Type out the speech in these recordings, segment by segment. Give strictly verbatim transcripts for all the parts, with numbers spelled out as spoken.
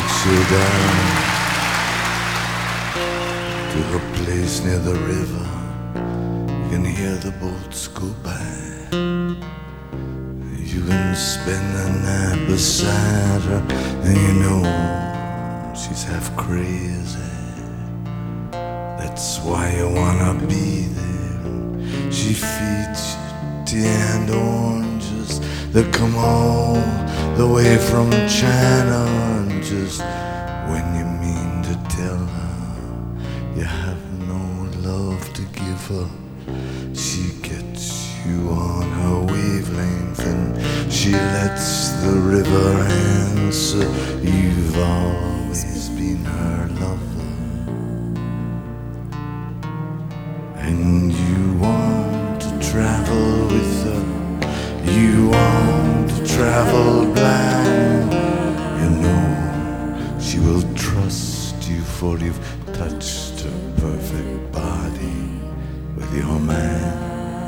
takes you down to the place near the river. You can hear the boats go by. You can spend the night beside her, and you know she's half crazy. That's why you wanna be there. She feeds you tea and oranges that come all the way from China. And just when you mean to tell her you have no love to give her, she gets you on her wavelength, and she lets the river answer. You've always been her lover, and you want to travel with her. You want to travel blind. You know she will trust you, for you've touched her perfect body with your mind.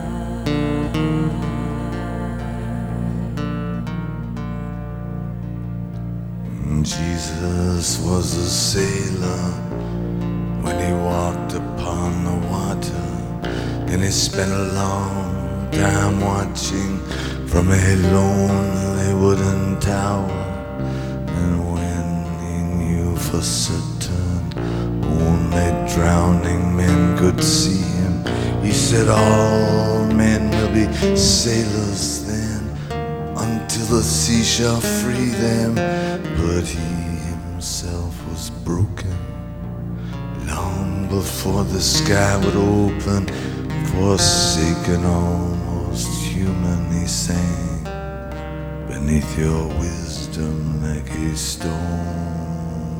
Jesus was a sailor when he walked upon the water, and he spent a long time watching from a lonely wooden tower. And when he knew for certain only drowning men could see him, he said, all men will be sailors then, until the sea shall free them. But he himself was broken long before the sky would open. Forsaken, almost human, he sang beneath your wisdom like a stone.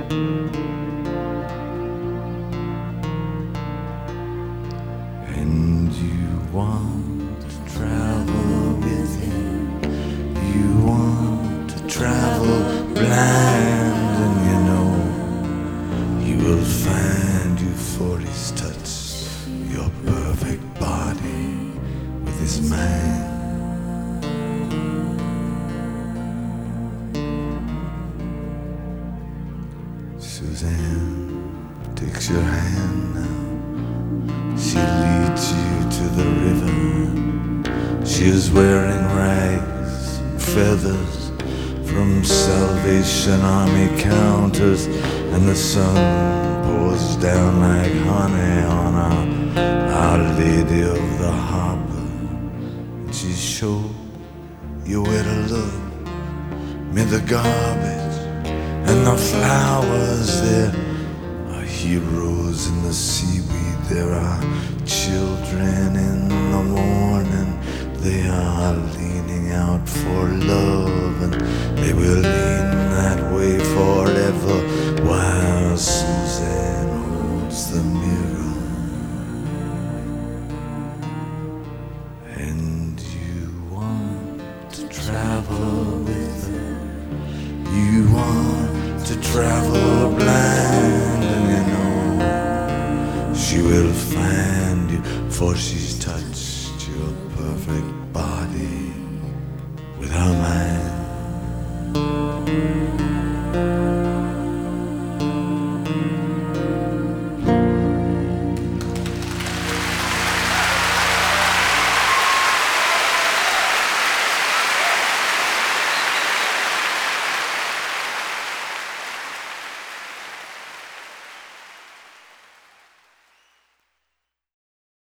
And you want to travel with him. You want to travel blind, and you know he will find you, for he's touched your perfect body with his mind. Suzanne takes your hand now. She leads you to the river. She is wearing rags and feathers from Salvation Army counters, and the sun pours down like honey on our, our Lady of the Harbor. And she showed you where to look, amid the garbage and the flowers. There are heroes in the seaweed. There are children in the morning. They are leaning out for love, and they will lean that way forever, while Suzanne holds the mirror. And you want to travel with her. You want to travel blind, and you know she will find you, for she's touched your perfect body with her mind.